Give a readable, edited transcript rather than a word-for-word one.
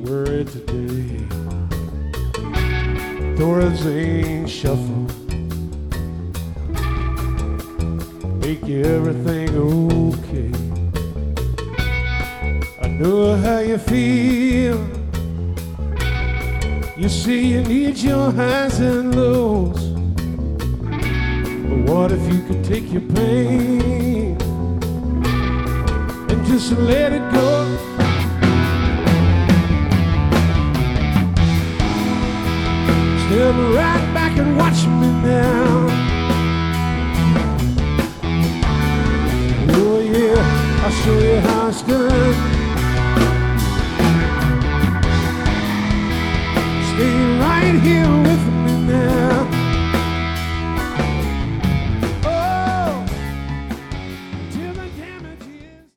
worry today. Thorazine shuffle, make everything okay. I know how you feel. You see you need your highs and lows, but what if you could take your pain and just let it go? Step right back and watch me now. Oh yeah, I'll show you how it's done.